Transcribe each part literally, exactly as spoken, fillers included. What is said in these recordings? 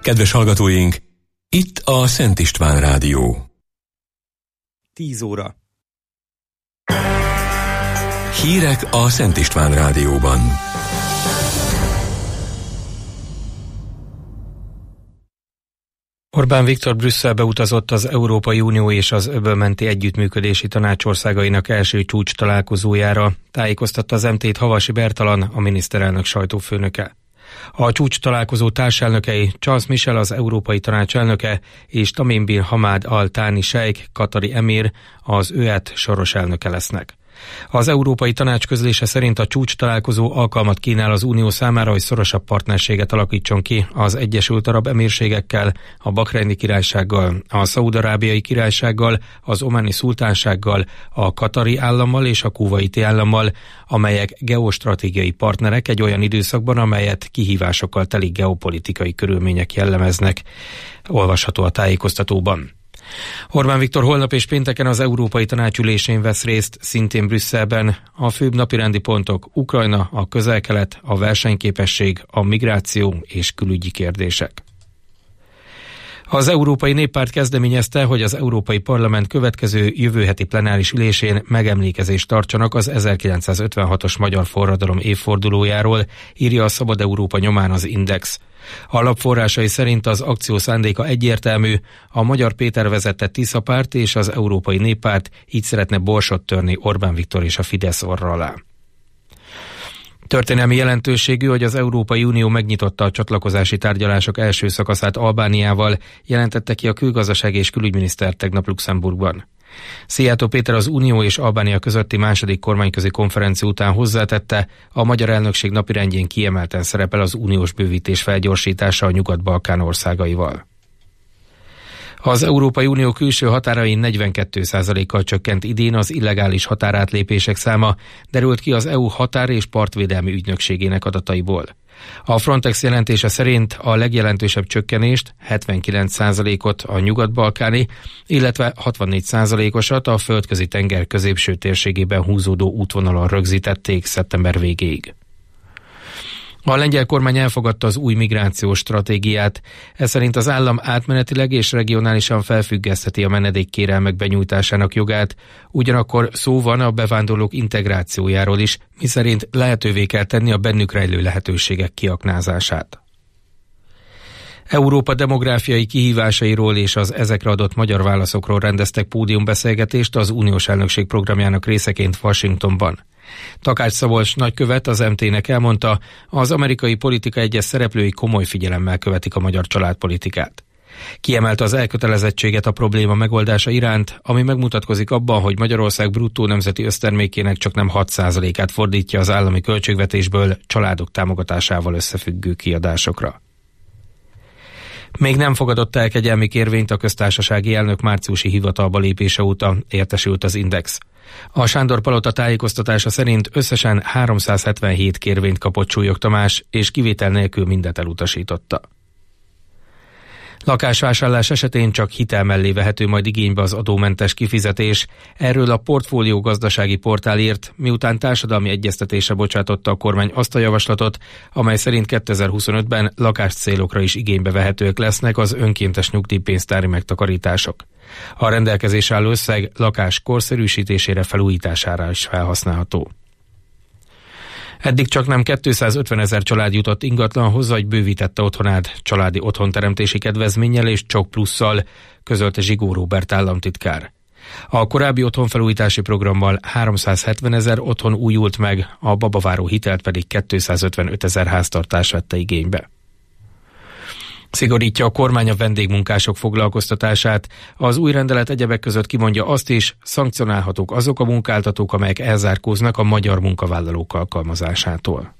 Kedves hallgatóink, itt a Szent István Rádió. tíz óra. Hírek a Szent István Rádióban. Orbán Viktor Brüsszelbe utazott az Európai Unió és az Öböl-menti Együttműködési Tanács országainak első csúcs találkozójára, tájékoztatta az em té-t Havasi Bertalan, a miniszterelnök sajtófőnöke. A csúcs találkozó társelnökei Charles Michel, az Európai Tanács elnöke, és Tamim bin Hamad Al Thani Sheikh, katari emír, az ö e té soros elnöke lesznek. Az Európai Tanács közlése szerint a csúcs találkozó alkalmat kínál az Unió számára, hogy szorosabb partnerséget alakítson ki az Egyesült Arab Emírségekkel, a Bahreini Királysággal, a Szaúd-arábiai Királysággal, az Ománi Szultánsággal, a Katari állammal és a Kuvaiti állammal, amelyek geostratégiai partnerek egy olyan időszakban, amelyet kihívásokkal teli geopolitikai körülmények jellemeznek. Olvasható a tájékoztatóban. Orbán Viktor holnap és pénteken az Európai Tanács ülésén vesz részt, szintén Brüsszelben. A főbb napirendi pontok Ukrajna, a Közel-Kelet, a versenyképesség, a migráció és külügyi kérdések. Az Európai Néppárt kezdeményezte, hogy az Európai Parlament következő jövő heti plenáris ülésén megemlékezést tartsanak az ezerkilencszázötvenhatos magyar forradalom évfordulójáról, írja a Szabad Európa nyomán az Index. A lap forrásai szerint az akció szándéka egyértelmű, a Magyar Péter vezette Tisza párt és az Európai Néppárt így szeretne borsot törni Orbán Viktor és a Fidesz orra alá. Történelmi jelentőségű, hogy az Európai Unió megnyitotta a csatlakozási tárgyalások első szakaszát Albániával, jelentette ki a külgazdasági és külügyminiszter tegnap Luxemburgban. Szijjártó Péter az Unió és Albánia közötti második kormányközi konferencia után hozzátette, a magyar elnökség napirendjén kiemelten szerepel az uniós bővítés felgyorsítása a Nyugat-Balkán országaival. Az Európai Unió külső határain negyvenkét százalékkal csökkent idén az illegális határátlépések száma, derült ki az é u határ- és partvédelmi ügynökségének adataiból. A Frontex jelentése szerint a legjelentősebb csökkenést, hetvenkilenc százalékot a nyugat-balkáni, illetve hatvannégy százalékosat a földközi tenger középső térségében húzódó útvonalon rögzítették szeptember végéig. A lengyel kormány elfogadta az új migrációs stratégiát. Ez szerint az állam átmenetileg és regionálisan felfüggesztheti a menedékkérelmek benyújtásának jogát, ugyanakkor szó van a bevándorlók integrációjáról is, miszerint lehetővé kell tenni a bennük rejlő lehetőségek kiaknázását. Európa demográfiai kihívásairól és az ezekre adott magyar válaszokról rendeztek pódiumbeszélgetést az uniós elnökség programjának részeként Washingtonban. Takács Szabolcs nagykövet az em té-nek elmondta, az amerikai politika egyes szereplői komoly figyelemmel követik a magyar családpolitikát. Kiemelte az elkötelezettséget a probléma megoldása iránt, ami megmutatkozik abban, hogy Magyarország bruttó nemzeti össztermékének csak nem hat százalékát fordítja az állami költségvetésből családok támogatásával összefüggő kiadásokra. Még nem fogadott el kegyelmi kérvényt a köztársasági elnök márciusi hivatalba lépése óta, értesült az Index. A Sándor Palota tájékoztatása szerint összesen háromszázhetvenhét kérvényt kapott Súlyog Tamás, és kivétel nélkül mindet elutasította. Lakásvásárlás esetén csak hitel mellé vehető majd igénybe az adómentes kifizetés. Erről a Portfólió gazdasági portál írt, miután társadalmi egyeztetésre bocsátotta a kormány azt a javaslatot, amely szerint kétezer-huszonötben lakás célokra is igénybe vehetők lesznek az önkéntes nyugdíjpénztári megtakarítások. A rendelkezés álló összeg lakás korszerűsítésére, felújítására is felhasználható. Eddig csak nem kétszázötvenezer család jutott ingatlanhoz, vagy bővítette otthonát családi otthonteremtési kedvezménnyel és csok plusszal, közölte Zsigó Róbert államtitkár. A korábbi otthonfelújítási programmal háromszázhetvenezer otthon újult meg, a babaváró hitelt pedig kétszázötvenötezer háztartás vette igénybe. Szigorítja a kormány a vendégmunkások foglalkoztatását. Az új rendelet egyebek között kimondja azt is, szankcionálhatók azok a munkáltatók, amelyek elzárkóznak a magyar munkavállalók alkalmazásától.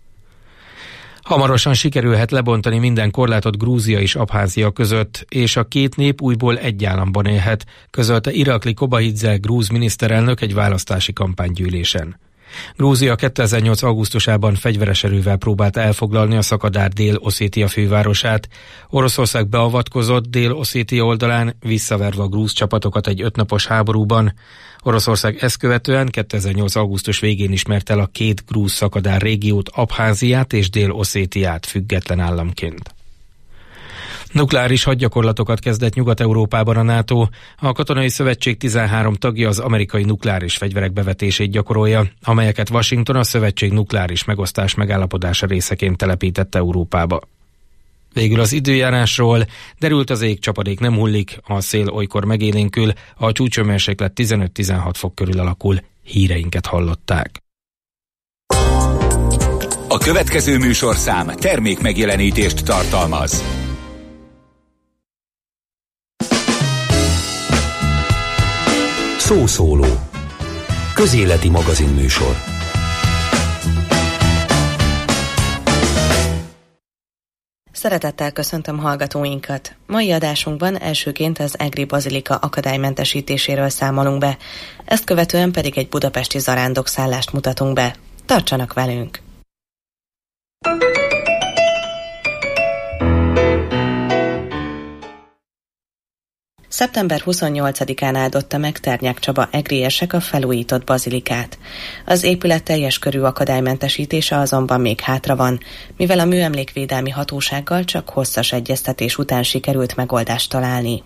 Hamarosan sikerülhet lebontani minden korlátot Grúzia és Abházia között, és a két nép újból egy államban élhet, közölte Irakli Kobahidze grúz miniszterelnök egy választási kampánygyűlésen. Grúzia kétezer-nyolc augusztusában fegyveres erővel próbált elfoglalni a szakadár Dél-Oszétia fővárosát. Oroszország beavatkozott Dél-Oszétia oldalán, visszaverve a grúz csapatokat egy ötnapos háborúban. Oroszország ezt követően kétezer-nyolc augusztus végén ismerte el a két grúz szakadár régiót, Abháziát és Dél-Oszétiát független államként. Nukleáris hadgyakorlatokat kezdett Nyugat-Európában a NATO. A katonai szövetség tizenhárom tagja az amerikai nukleáris fegyverek bevetését gyakorolja, amelyeket Washington a szövetség nukleáris megosztás megállapodása részeként telepített Európába. Végül az időjárásról: derült az ég, csapadék nem hullik, a szél olykor megélénkül, a csúcshőmérséklet tizenöt-tizenhat fok körül alakul. Híreinket hallották. A következő műsorszám termék megjelenítést tartalmaz. Szószóló. Közéleti magazinműsor. Szeretettel köszöntöm hallgatóinkat. Mai adásunkban elsőként az Egri Bazilika akadálymentesítéséről számolunk be, ezt követően pedig egy budapesti zarándokszállást mutatunk be. Tartsanak velünk! szeptember huszonnyolcadikán áldotta meg Ternyák Csaba egri érsek a felújított bazilikát. Az épület teljes körű akadálymentesítése azonban még hátra van, mivel a műemlékvédelmi hatósággal csak hosszas egyeztetés után sikerült megoldást találni.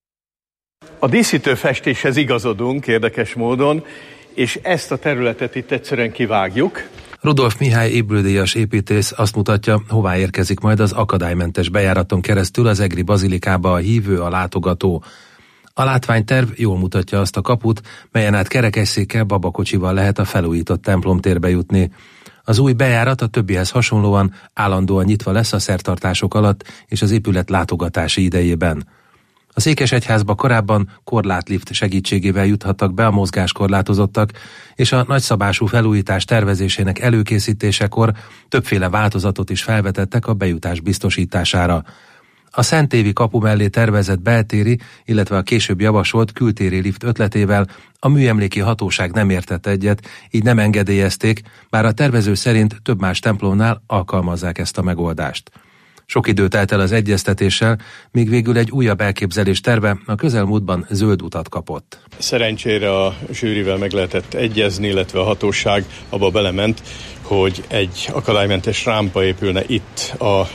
A díszítő festéshez igazodunk érdekes módon, és ezt a területet itt egyszerűen kivágjuk. Rudolf Mihály ébüldíjas építész azt mutatja, hová érkezik majd az akadálymentes bejáraton keresztül az egri bazilikába a hívő, a látogató. A látványterv jól mutatja azt a kaput, melyen át kerekesszékkel, babakocsival lehet a felújított templomtérbe jutni. Az új bejárat a többihez hasonlóan állandóan nyitva lesz a szertartások alatt és az épület látogatási idejében. A Székesegyházba korábban korlátlift segítségével juthattak be a mozgáskorlátozottak, és a nagyszabású felújítás tervezésének előkészítésekor többféle változatot is felvetettek a bejutás biztosítására. A Szentévi kapu mellé tervezett beltéri, illetve a később javasolt kültéri lift ötletével a műemléki hatóság nem értett egyet, így nem engedélyezték, bár a tervező szerint több más templomnál alkalmazzák ezt a megoldást. Sok idő telt el az egyeztetéssel, míg végül egy újabb elképzelés terve a közelmúltban zöld utat kapott. Szerencsére a zsűrivel meg lehetett egyezni, illetve a hatóság abba belement, hogy egy akadálymentes rámpa épülne itt a,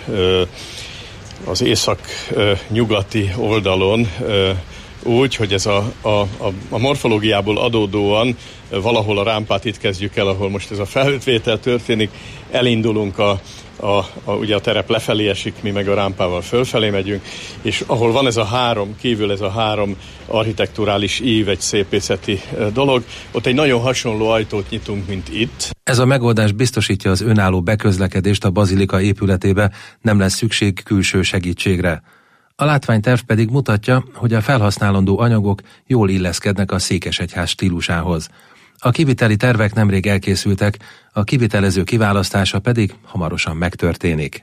az észak-nyugati oldalon, úgy, hogy ez a, a, a, a morfológiából adódóan valahol a rámpát itt kezdjük el, ahol most ez a felvétel történik, elindulunk a A, a, ugye a terep lefelé esik, mi meg a rámpával fölfelé megyünk, és ahol van ez a három, kívül ez a három architekturális ív, egy szépészeti dolog, ott egy nagyon hasonló ajtót nyitunk, mint itt. Ez a megoldás biztosítja az önálló beközlekedést a bazilika épületébe, nem lesz szükség külső segítségre. A látványterv pedig mutatja, hogy a felhasználandó anyagok jól illeszkednek a Székesegyház stílusához. A kiviteli tervek nemrég elkészültek, a kivitelező kiválasztása pedig hamarosan megtörténik.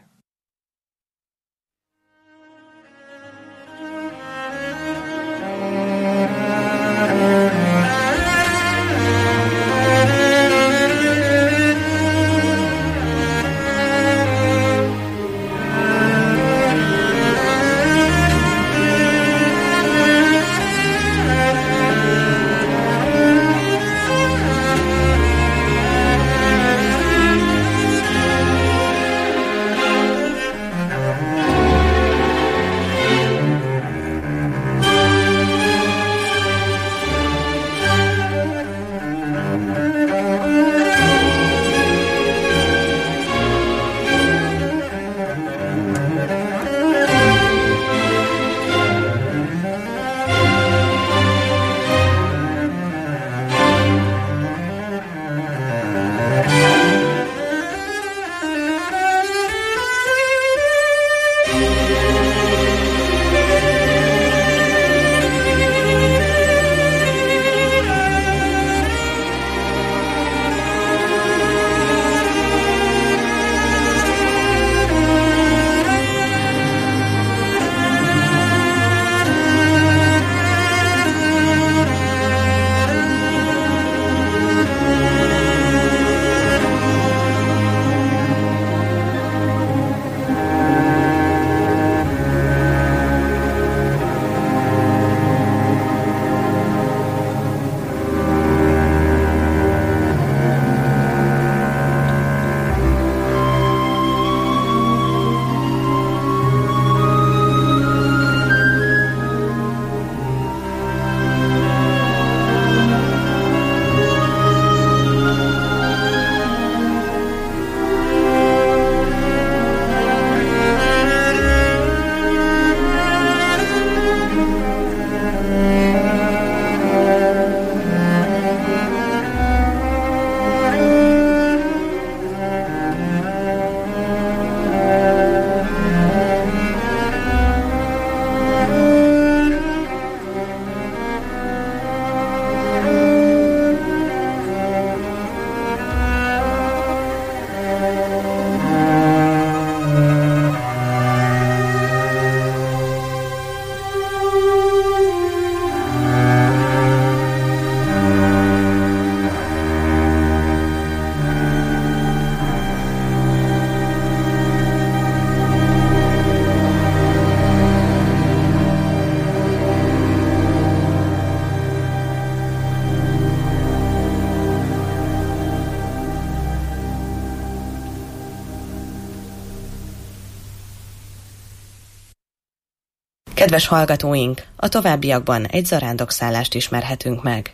Kedves hallgatóink, a továbbiakban egy zarándok-szállást ismerhetünk meg.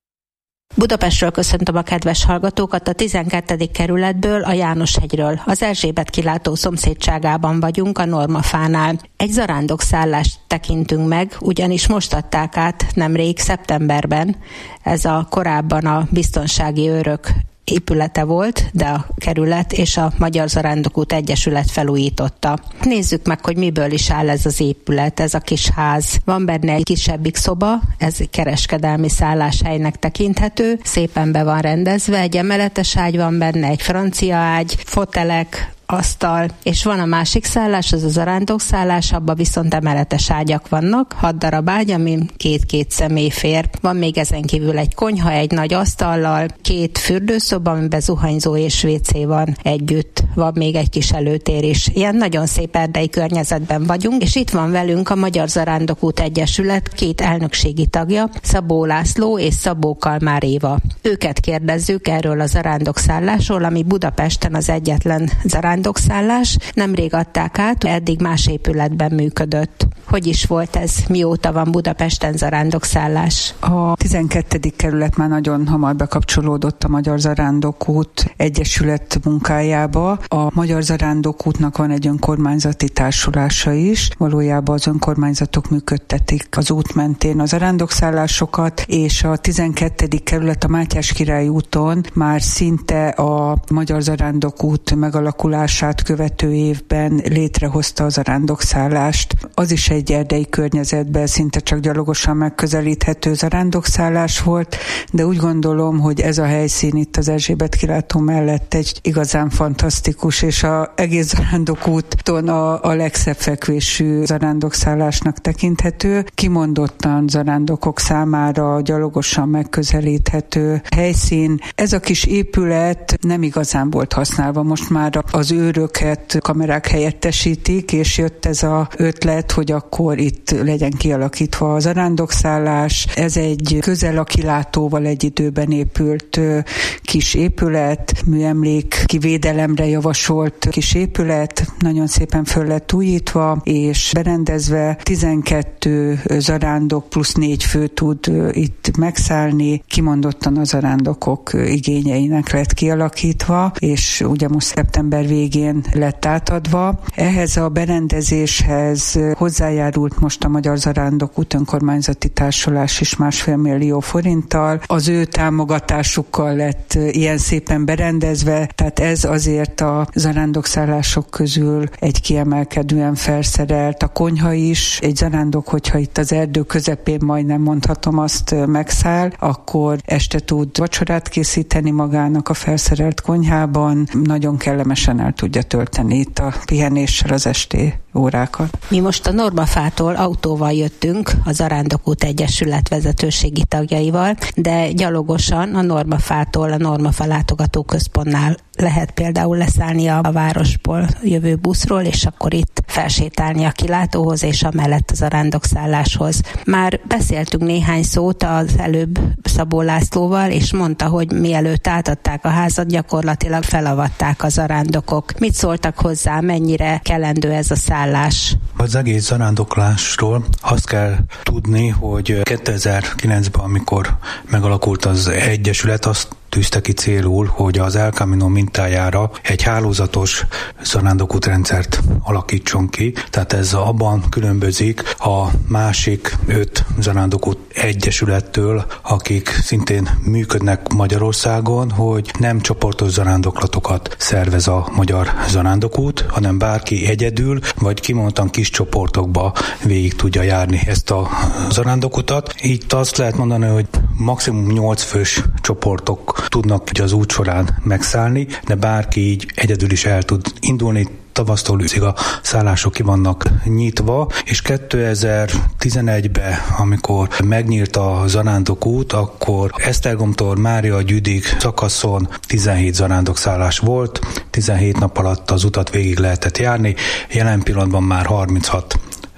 Budapestről köszöntöm a kedves hallgatókat, a tizenkettedik kerületből, a Jánoshegyről. Az Erzsébet kilátó szomszédságában vagyunk, a Normafánál. Egy zarándok-szállást tekintünk meg, ugyanis most adták át nemrég szeptemberben. Ez a korábban a Biztonsági Őrök épülete volt, de a kerület és a Magyar Zarándokút Egyesület felújította. Nézzük meg, hogy miből is áll ez az épület, ez a kis ház. Van benne egy kisebbik szoba, ez kereskedelmi szálláshelynek tekinthető, szépen be van rendezve, egy emeletes ágy van benne, egy francia ágy, fotelek, asztal, és van a másik szállás, az a zarándokszállás, abban viszont emeletes ágyak vannak, hat darab ágy, amin két-két személy fér. Van még ezen kívül egy konyha, egy nagy asztallal, két fürdőszoba, amiben zuhanyzó és vécé van együtt. Van még egy kis előtér is. Ilyen nagyon szép erdei környezetben vagyunk, és itt van velünk a Magyar Zarándokút Egyesület két elnökségi tagja, Szabó László és Szabó Kalmár Éva. Őket kérdezzük erről a zarándokszállásról, ami Budapesten az egyetlen zarándokszállás. Nemrég adták át, eddig más épületben működött. Hogy is volt ez? Mióta van Budapesten zarándokszállás? A tizenkettedik kerület már nagyon hamar bekapcsolódott a Magyar Zarándokút Egyesület munkájába. A Magyar Zarándokútnak van egy önkormányzati társulása is. Valójában az önkormányzatok működtetik az út mentén a zarándokszállásokat, és a tizenkettedik kerület a Mátyás Király úton már szinte a Magyar Zarándokút megalakulását követő évben létrehozta a zarándokszállást. Az is egy erdei környezetben szinte csak gyalogosan megközelíthető zarándokszállás volt, de úgy gondolom, hogy ez a helyszín itt az Erzsébet kilátó mellett egy igazán fantasztikus, és az egész zarándokúton a, a legszebb fekvésű zarándokszállásnak tekinthető. Kimondottan zarándokok számára gyalogosan megközelíthető helyszín. Ez a kis épület nem igazán volt használva. Most már az őröket kamerák helyettesítik, és jött ez az ötlet, hogy akkor itt legyen kialakítva a zarándokszállás. Ez egy közel a kilátóval egy időben épült kis épület, műemlék kivédelemre javasolt kis épület, nagyon szépen föl lett újítva, és berendezve tizenkettő zarándok plusz négy fő tud itt megszállni, kimondottan a zarándokok igényeinek lett kialakítva, és ugye most szeptember végén lett átadva. Ehhez a berendezéshez hozzájárult most a Magyar Zarándokút önkormányzati társulás is másfél millió forinttal. Az ő támogatásukkal lett ilyen szépen berendezve, tehát ez azért a zarándokszállások közül egy kiemelkedően felszerelt. A konyha is, egy zarándok, hogyha itt az erdő közepén, majdnem mondhatom, azt megszáll, akkor este tud vacsorát készíteni magának a felszerelt konyhában, nagyon kellemesen el tudja tölteni itt a pihenéssel az esti órákat. Mi most a Normafától autóval jöttünk, a Zarándokút Egyesület vezetőségi tagjaival, de gyalogosan a Normafától a Normafa látogatóközpontnál lehet például leszállni a városból jövő buszról, és akkor itt felsétálni a kilátóhoz, és amellett a zarándokszálláshoz. Már beszéltünk néhány szót az előbb Szabó Lászlóval, és mondta, hogy mielőtt átadták a házat, gyakorlatilag felavatták a zarándokok. Mit szóltak hozzá, mennyire kellendő ez a szállás? Az egész zarándoklásról azt kell tudni, hogy kétezer-kilencben, amikor megalakult az Egyesület, azt tűzte ki célul, hogy az El Camino mintájára egy hálózatos zarándokútrendszert alakítson ki. Tehát ez abban különbözik a másik öt zarándokút egyesülettől, akik szintén működnek Magyarországon, hogy nem csoportos zarándoklatokat szervez a Magyar Zarándokút, hanem bárki egyedül, vagy kimondottan kis csoportokba végig tudja járni ezt a zarándokutat. Itt azt lehet mondani, hogy maximum nyolc fős csoportok tudnak ugye az út során megszállni, de bárki így egyedül is el tud indulni. Tavasztól őszig a szállások ki vannak nyitva, és kétezer-tizenegyben, amikor megnyílt a zarándokút, akkor Esztergomtól Mária Gyüdig szakaszon tizenhét zarándokszállás volt, tizenhét nap alatt az utat végig lehetett járni, jelen pillanatban már harminchat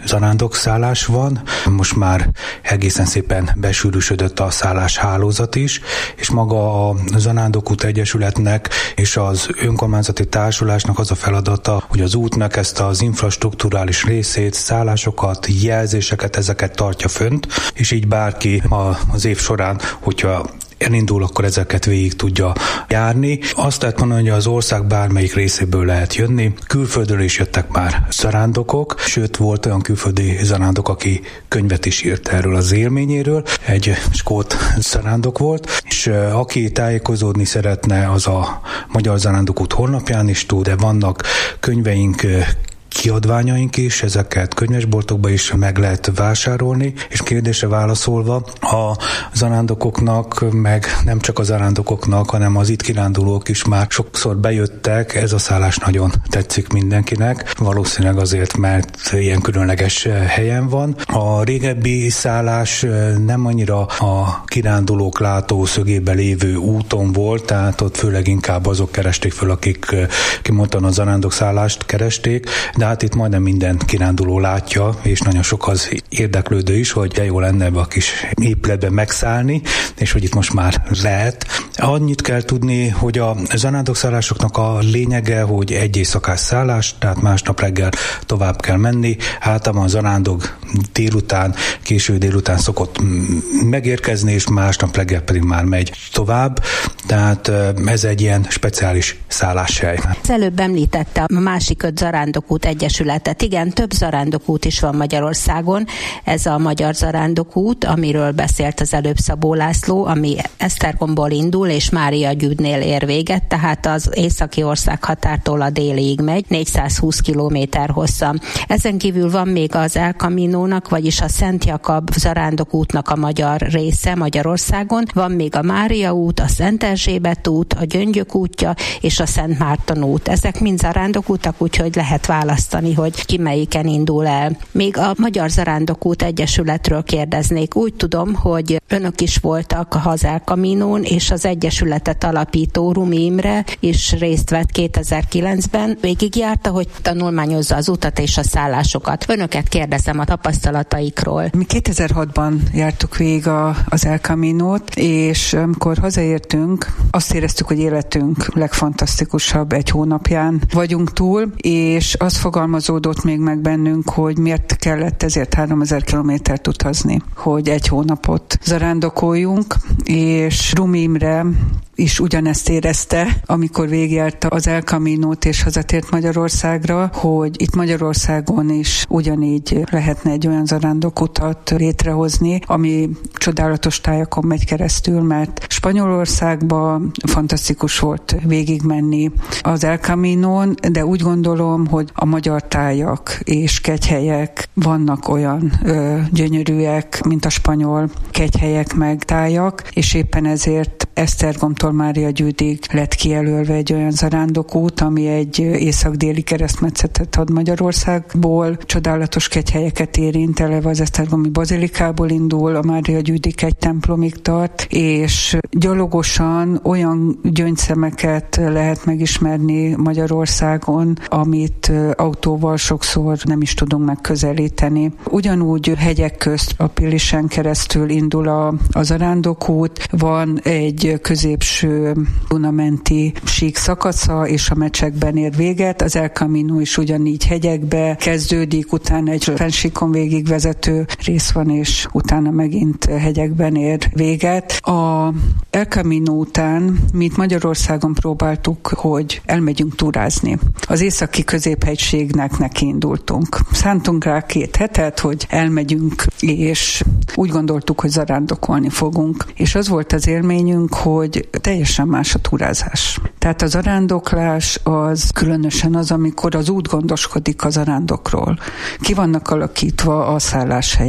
zarándokszállás van, most már egészen szépen besűrűsödött a szálláshálózat is, és maga a Zarándokút Egyesületnek és az önkormányzati társulásnak az a feladata, hogy az útnak ezt az infrastrukturális részét, szállásokat, jelzéseket, ezeket tartja fönt, és így bárki az év során, hogyha elindul, akkor ezeket végig tudja járni. Azt lehet mondani, hogy az ország bármelyik részéből lehet jönni. Külföldről is jöttek már zarándokok, sőt volt olyan külföldi zarándok, aki könyvet is írt erről az élményéről. Egy skót zarándok volt, és aki tájékozódni szeretne, az a Magyar Zarándokút honlapján is tud, de vannak könyveink, kiadványaink is, ezeket könyvesboltokban is meg lehet vásárolni, és kérdésre válaszolva, a zarándokoknak, meg nem csak a zarándokoknak, hanem az itt kirándulók is már sokszor bejöttek, ez a szállás nagyon tetszik mindenkinek, valószínűleg azért, mert ilyen különleges helyen van. A régebbi szállás nem annyira a kirándulók látószögébe lévő úton volt, tehát ott főleg inkább azok keresték föl, akik kimondtan a zarándokszállást keresték, de hát itt majdnem minden kiránduló látja, és nagyon sok az érdeklődő is, hogy jó lenne ebbe a kis épületben megszállni, és hogy itt most már lehet. Annyit kell tudni, hogy a zarándokszállásoknak a lényege, hogy egy éjszakás szállás, tehát másnap reggel tovább kell menni. Általában a zarándok délután, késő délután szokott megérkezni, és másnap reggel pedig már megy tovább. Tehát ez egy ilyen speciális szálláshely. Az előbb említette a másik öt Zarándokút Egyesületet. Igen, több zarándokút is van Magyarországon. Ez a Magyar Zarándokút, amiről beszélt az előbb Szabó László, ami Esztergomból indul, és Mária Gyűdnél ér véget, tehát az északi országhatártól a délig megy, négyszázhúsz kilométer hossza. Ezen kívül van még az El Caminónak, vagyis a Szent Jakab Zarándokútnak a magyar része Magyarországon, van még a Mária út, a Szent Erzsébet út, a Gyöngyök útja és a Szent Márton út. Ezek mind zarándokútak, úgyhogy lehet választani, hogy ki melyiken indul el. Még a Magyar Zarándokút Egyesületről kérdeznék. Úgy tudom, hogy önök is voltak az El Caminón, és az egyesületet alapító Rumi Imre is részt vett kétezer-kilencben. Végigjárta, hogy tanulmányozza az utat és a szállásokat. Önöket kérdezem a tapasztalataikról. Mi kétezer-hatban jártuk végig a, az El Caminót, és amikor hazaértünk, azt éreztük, hogy életünk legfantasztikusabb egy hónapján vagyunk túl, és az fogalmazódott még meg bennünk, hogy miért kellett ezért háromezer kilométert utazni, hogy egy hónapot zarándokoljunk, és Rumi Imre is ugyanezt érezte, amikor végigjárta az El Caminót és hazatért Magyarországra, hogy itt Magyarországon is ugyanígy lehetne egy olyan zarándokutat létrehozni, ami csodálatos tájakon megy keresztül, mert Spanyolországban fantasztikus volt végigmenni az El Caminón, de úgy gondolom, hogy a magyar tájak és kegyhelyek vannak olyan ö, gyönyörűek, mint a spanyol kegyhelyek meg tájak, és éppen ezért Esztergomtól Mária Gyűdig lett kijelölve egy olyan zarándokút, ami egy észak-déli keresztmetszetet ad Magyarországból. Csodálatos kegyhelyeket érint, eleve az esztergomi bazilikából indul, a Mária Gyűdig egy templomig tart, és gyalogosan olyan gyöngyszemeket lehet megismerni Magyarországon, amit autóval sokszor nem is tudunk megközelíteni. Ugyanúgy hegyek közt a Pillisen keresztül indul a, a zarándokút, van egy középső Dunamenti sík szakasza, és a Mecsekben ér véget. Az El Camino is ugyanígy hegyekbe kezdődik, utána egy fennsíkon végigvezető rész van, és utána megint hegyekben ér véget. A El Camino után mi itt Magyarországon próbáltuk, hogy elmegyünk túrázni. Az északi középhegységnek nekiindultunk. Szántunk rá két hetet, hogy elmegyünk, és úgy gondoltuk, hogy zarándokolni fogunk. És az volt az élményünk, hogy teljesen más a túrázás. Tehát a zarándoklás az különösen az, amikor az út gondoskodik a zarándokról. Ki vannak alakítva a szálláshelyek.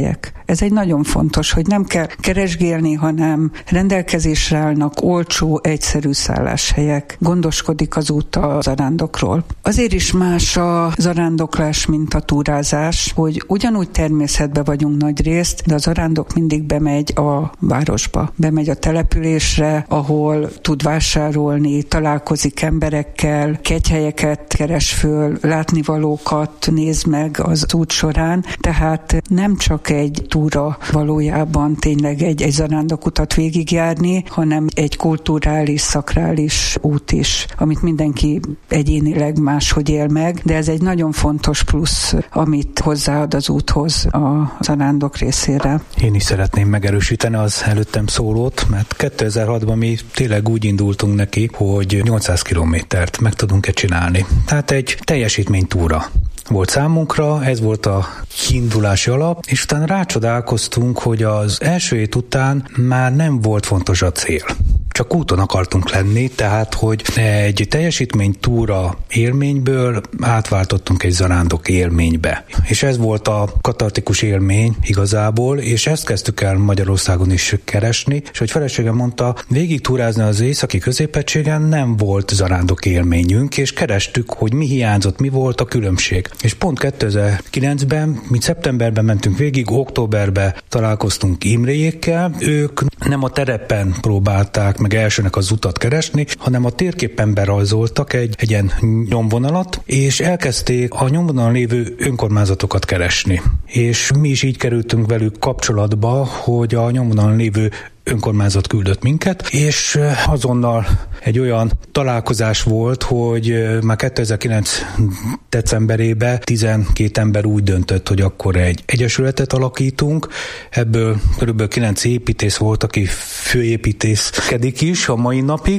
Ez egy nagyon fontos, hogy nem kell keresgélni, hanem rendelkezésre állnak olcsó, egyszerű szálláshelyek. Gondoskodik az út a zarándokról. Azért is más a zarándoklás, mint a túrázás, hogy ugyanúgy természetben vagyunk nagy részt, de a zarándok mindig bemegy a városba, bemegy a településre, ahol tud vásárolni, találkozik emberekkel, kegyhelyeket keres föl, látnivalókat néz meg az út során, tehát nem csak egy túra valójában tényleg egy, egy zarándokutat végigjárni, hanem egy kulturális, szakrális út is, amit mindenki egyénileg máshogy él meg, de ez egy nagyon fontos plusz, amit hozzáad az úthoz a zarándok részére. Én is szeretném megerősíteni az előttem szólót, mert kétezer-hatban mi tényleg úgy indultunk neki, hogy nyolcszáz kilométert meg tudunk-e csinálni. Tehát egy teljesítménytúra volt számunkra, ez volt a kiindulási alap, és utána rácsodálkoztunk, hogy az első hét után már nem volt fontos a cél. Csak úton akartunk lenni, tehát hogy egy teljesítménytúra élményből átváltottunk egy zarándok élménybe. És ez volt a katartikus élmény igazából, és ezt kezdtük el Magyarországon is keresni, és hogy feleségem mondta, végig túrázni az északi középegységen nem volt zarándok élményünk, és kerestük, hogy mi hiányzott, mi volt a különbség. És pont kétezer-kilencben, mint szeptemberben mentünk végig, októberben találkoztunk Imréjékkel, ők nem a terepen próbálták meg elsőnek az utat keresni, hanem a térképen berajzoltak egy, egy ilyen nyomvonalat, és elkezdték a nyomvonalon lévő önkormányzatokat keresni. És mi is így kerültünk velük kapcsolatba, hogy a nyomvonalon lévő önkormányzat küldött minket, és azonnal egy olyan találkozás volt, hogy már kétezer-kilenc decemberében tizenkét ember úgy döntött, hogy akkor egy egyesületet alakítunk. Ebből körülbelül kilenc építész volt, aki főépítészkedik is a mai napig.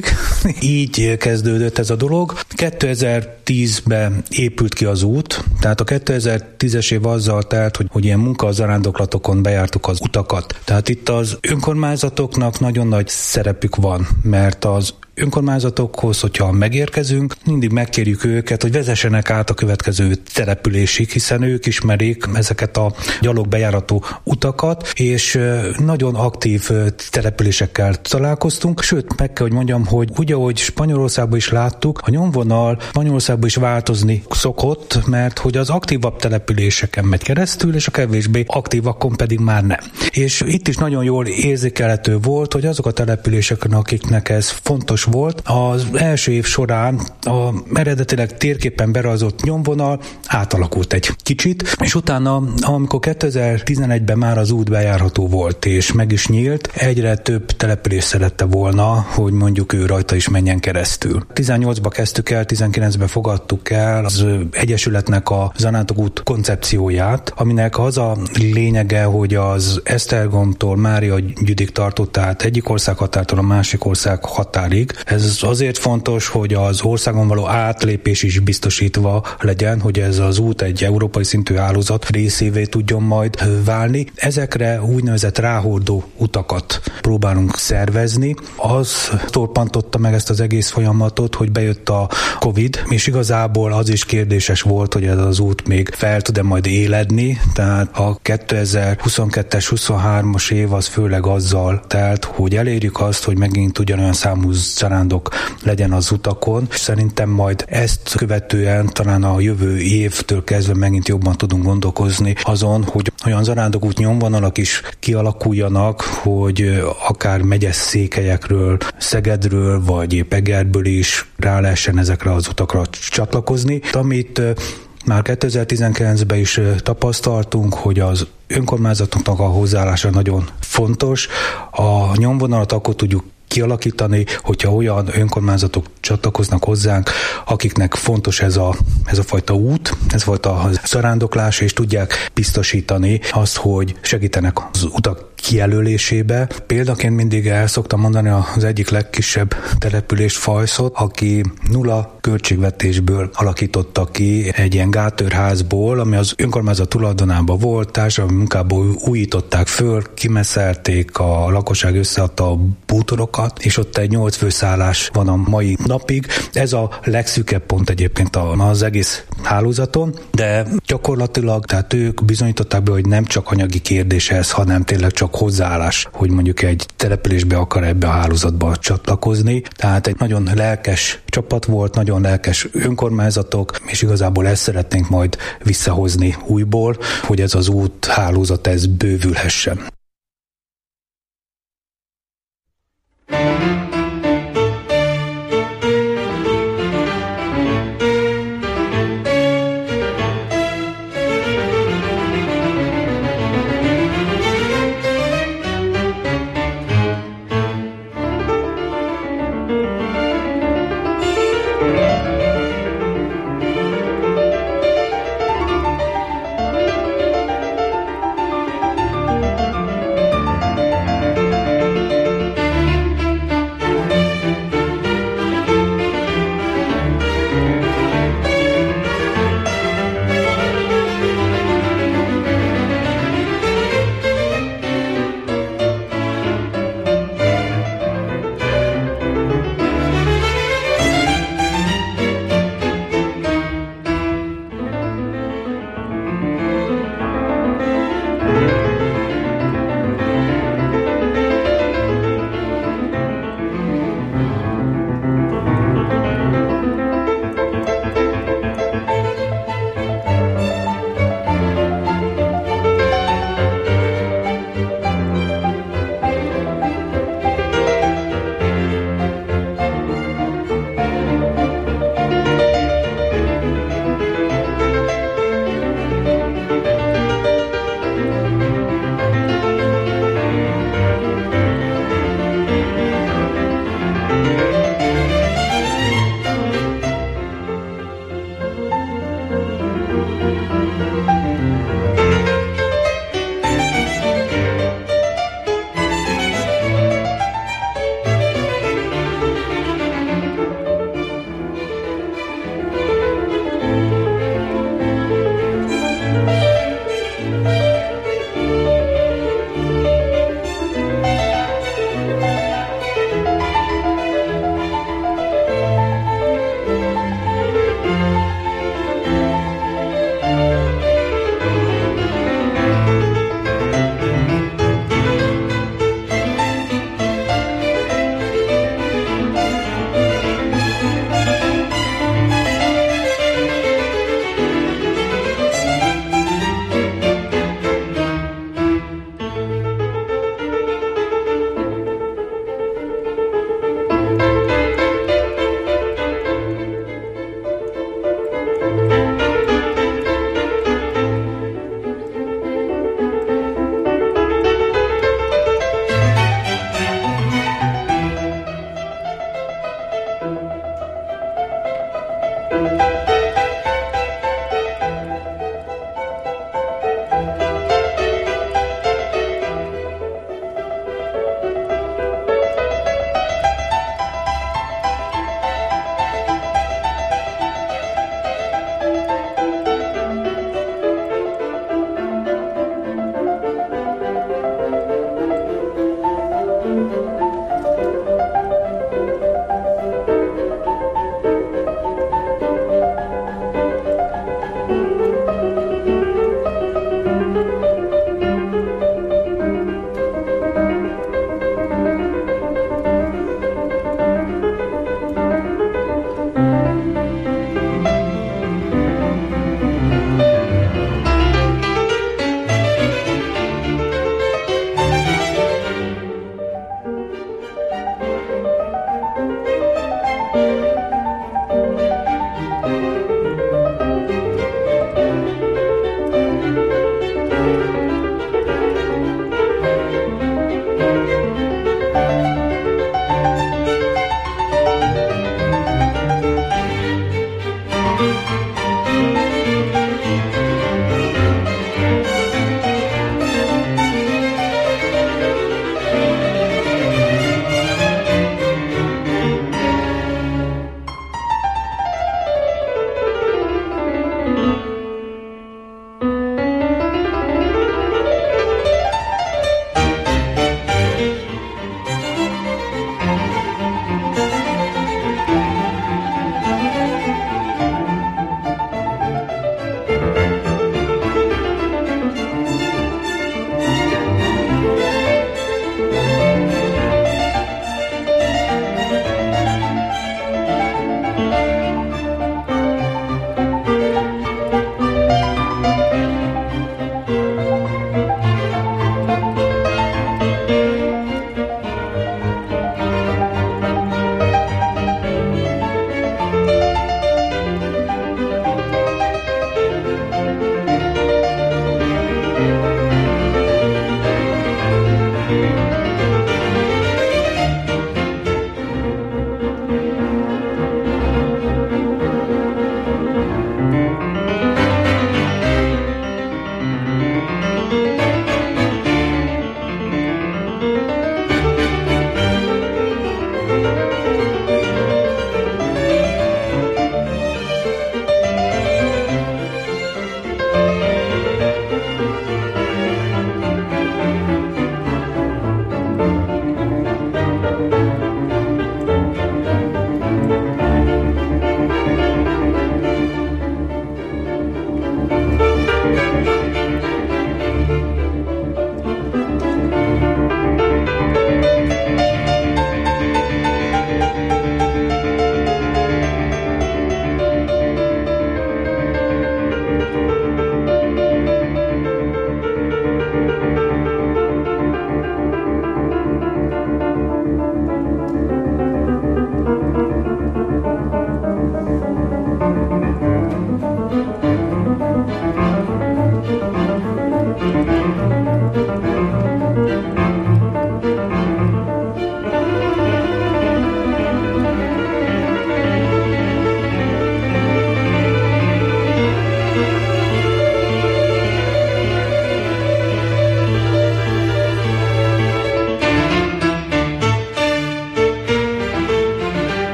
Így kezdődött ez a dolog. kétezer-tízben épült ki az út, tehát a kétezer-tízes év azzal telt, hogy, hogy ilyen munka az arándoklatokon bejártuk az utakat. Tehát itt az önkormányzat nagyon nagy szerepük van, mert az önkormányzatokhoz, hogyha megérkezünk, mindig megkérjük őket, hogy vezessenek át a következő településig, hiszen ők ismerik ezeket a gyalogbejárató utakat, és nagyon aktív településekkel találkoztunk, sőt, meg kell, hogy mondjam, hogy ugye, ahogy Spanyolországban is láttuk, a nyomvonal Spanyolországban is változni szokott, mert hogy az aktívabb településeken megy keresztül, és a kevésbé aktívakon pedig már nem. És itt is nagyon jól érzékelhető volt, hogy azok a települések, akiknek ez fontos volt, az első év során a eredetileg térképen berajzolt nyomvonal átalakult egy kicsit, és utána, amikor kétezer-tizenegyben már az út bejárható volt, és meg is nyílt, egyre több település szerette volna, hogy mondjuk ő rajta is menjen keresztül. tizennyolcban kezdtük el, tizenkilencben fogadtuk el az egyesületnek a Zarándok út koncepcióját, aminek az a lényege, hogy az Esztergomtól Mária Gyüdig tartó, tehát egyik ország határtól a másik ország határig. Ez azért fontos, hogy az országon való átlépés is biztosítva legyen, hogy ez az út egy európai szintű hálózat részévé tudjon majd válni. Ezekre úgynevezett ráhordó utakat próbálunk szervezni. Az torpantotta meg ezt az egész folyamatot, hogy bejött a Covid, és igazából az is kérdéses volt, hogy ez az út még fel tud-e majd éledni, tehát a kétezer-huszonkettes huszonhármas év az főleg azzal telt, hogy elérjük azt, hogy megint ugyanolyan számú zarándok legyen az utakon, és szerintem majd ezt követően talán a jövő évtől kezdve megint jobban tudunk gondolkozni azon, hogy olyan zarándokút nyomvonalak is kialakuljanak, hogy akár megyes székelyekről, Szegedről, vagy épp Egerből is rá lehessen ezekre az utakra csatlakozni, amit már kétezer-tizenkilencben is tapasztaltunk, hogy az önkormányzatoknak a hozzáállása nagyon fontos. A nyomvonalat akkor tudjuk kialakítani, hogyha olyan önkormányzatok csatlakoznak hozzánk, akiknek fontos ez a, ez a fajta út, ez volt a zarándoklás, és tudják biztosítani azt, hogy segítenek az utak kijelölésébe. Példaként mindig el szoktam mondani az egyik legkisebb település, Fajszot, aki nulla költségvetésből alakította ki egy ilyen gátőrházból, ami az önkormányzat tulajdonában volt, társadalmi munkából újították föl, kimeszelték, a lakosság összeadta a bútorokat, és ott egy nyolc főszállás van a mai napig. Ez a legszűkebb pont egyébként az egész hálózaton, de gyakorlatilag, tehát ők bizonyították be, hogy nem csak anyagi kérdés ez, hanem tényleg csak hozzáállás, hogy mondjuk egy településbe akar ebbe a hálózatba csatlakozni. Tehát egy nagyon lelkes csapat volt, nagyon lelkes önkormányzatok, és igazából ezt szeretnénk majd visszahozni újból, hogy ez az úthálózat ez bővülhessen.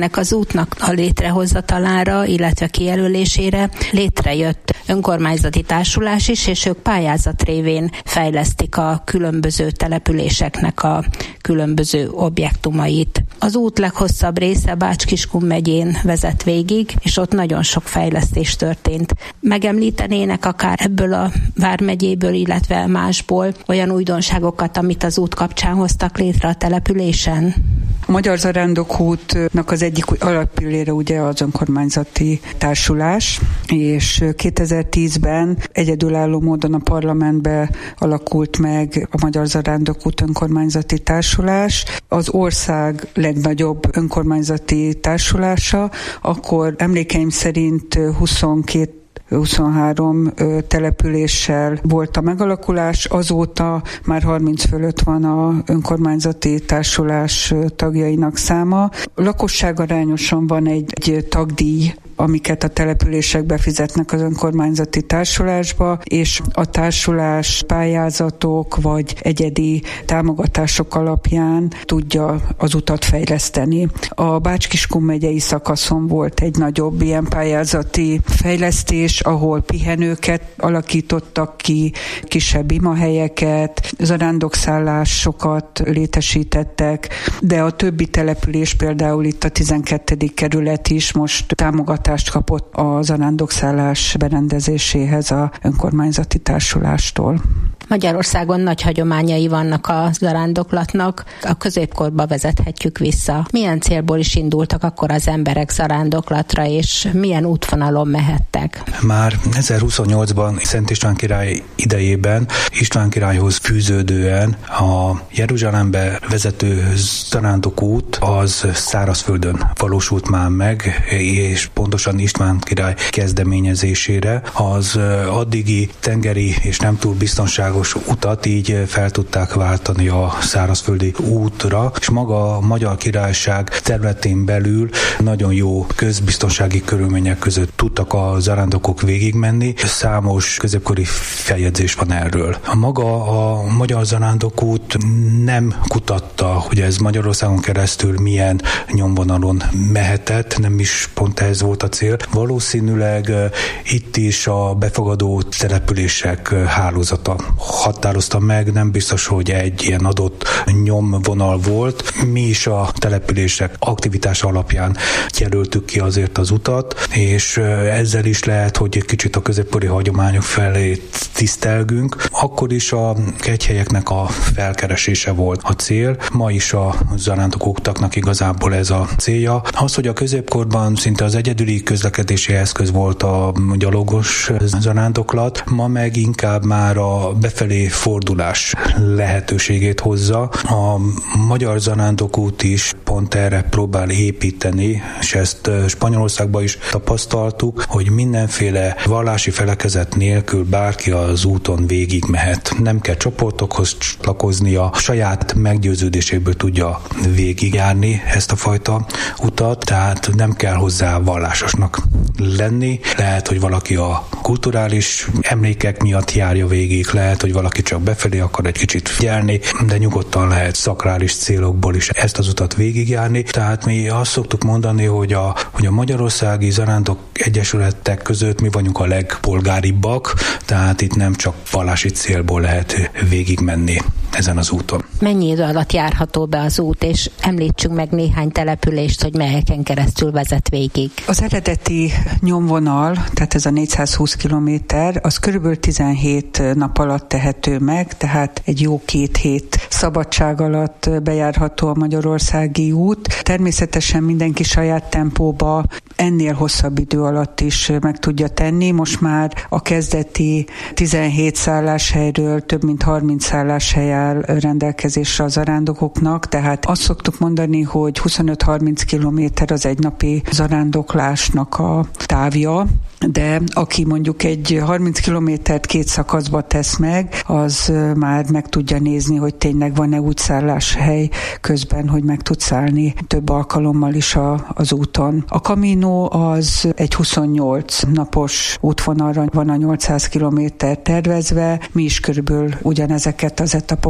Ennek az útnak a létrehozatalára, illetve kijelölésére létrejött önkormányzati társulás is, és ők pályázat révén fejlesztik a különböző településeknek a különböző objektumait. Az út leghosszabb része Bács-Kiskun megyén vezet végig, és ott nagyon sok fejlesztés történt. Megemlítenének akár ebből a vármegyéből, illetve másból olyan újdonságokat, amit az út kapcsán hoztak létre a településen? A Magyar Zarándokútnak az egyik alappillére ugye az önkormányzati társulás, és kétezer-tízben egyedülálló módon a parlamentbe alakult meg a Magyar Zarándokút önkormányzati társulás. Az ország legnagyobb önkormányzati társulása, akkor emlékeim szerint huszonkét huszonhárom településsel volt a megalakulás, azóta már harminc fölött van a önkormányzati társulás tagjainak száma. Lakosságarányosan van egy, egy tagdíj, amiket a települések befizetnek az önkormányzati társulásba, és a társulás pályázatok vagy egyedi támogatások alapján tudja az utat fejleszteni. A Bács-Kiskun megyei szakaszon volt egy nagyobb ilyen pályázati fejlesztés, ahol pihenőket alakítottak ki, kisebb imahelyeket, zarándokszállásokat létesítettek, de a többi település, például itt a tizenkettedik kerület is most támogatást kapott a zarándokszállás berendezéséhez a önkormányzati társulástól. Magyarországon nagy hagyományai vannak a zarándoklatnak, a középkorba vezethetjük vissza. Milyen célból is indultak akkor az emberek zarándoklatra, és milyen útvonalon mehettek? Már ezerhuszonnyolcban Szent István király idejében István királyhoz fűződően a Jeruzsálembe vezető zarándokút az szárazföldön valósult már meg, és pontosan István király kezdeményezésére az addigi tengeri és nem túl biztonságos utat így fel tudták váltani a szárazföldi útra, és maga a Magyar Királyság területén belül nagyon jó közbiztonsági körülmények között tudtak a zarándokok végigmenni. Számos középkori feljegyzés van erről. A maga a Magyar Zarándokút nem kutatta, hogy ez Magyarországon keresztül milyen nyomvonalon mehetett, nem is pont ez volt a cél. Valószínűleg itt is a befogadó települések hálózata határozta meg, nem biztos, hogy egy ilyen adott nyomvonal volt. Mi is a települések aktivitása alapján jelöltük ki azért az utat, és ezzel is lehet, hogy egy kicsit a középkori hagyományok felé tisztelgünk. Akkor is a kegyhelyeknek a felkeresése volt a cél. Ma is a zarándokoknak igazából ez a célja. Az, hogy a középkorban szinte az egyedüli közlekedési eszköz volt a gyalogos zarándoklat, ma meg inkább már a befelé fordulás lehetőségét hozza. A Magyar Zarándokút is pont erre próbál építeni, és ezt Spanyolországban is tapasztaltuk, hogy mindenféle vallási felekezet nélkül bárki az úton végig mehet. Nem kell csoportokhoz csatlakoznia, a saját meggyőződéséből tudja végigjárni ezt a fajta utat, tehát nem kell hozzá vallásosnak lenni. Lehet, hogy valaki a kulturális emlékek miatt járja végig, lehet, hogy valaki csak befelé akar egy kicsit figyelni, de nyugodtan lehet szakrális célokból is ezt az utat végigjárni. Tehát mi azt szoktuk mondani, hogy a, hogy a Magyarországi Zarándok Egyesületek között mi vagyunk a legpolgáribbak, tehát itt nem csak vallási célból lehet végigmenni ezen az úton. Mennyi idő alatt járható be az út, és említsünk meg néhány települést, hogy melyeken keresztül vezet végig? Az eredeti nyomvonal, tehát ez a négyszázhúsz kilométer, az körülbelül tizenhét nap alatt tehető meg, tehát egy jó két hét szabadság alatt bejárható a magyarországi út. Természetesen mindenki saját tempóba ennél hosszabb idő alatt is meg tudja tenni. Most már a kezdeti tizenhét szálláshelyről több mint harminc szálláshely áll rendelkezésre a zarándokoknak, tehát azt szoktuk mondani, hogy huszonöt-harminc kilométer az egynapi zarándoklásnak a távja, de aki mondjuk egy harminc kilométert két szakaszba tesz meg, az már meg tudja nézni, hogy tényleg van-e útszálláshely közben, hogy meg tud szállni több alkalommal is a, az úton. A Camino az egy huszonnyolc napos útvonalra van a nyolcszáz kilométer tervezve, mi is körülbelül ugyanezeket az etapokat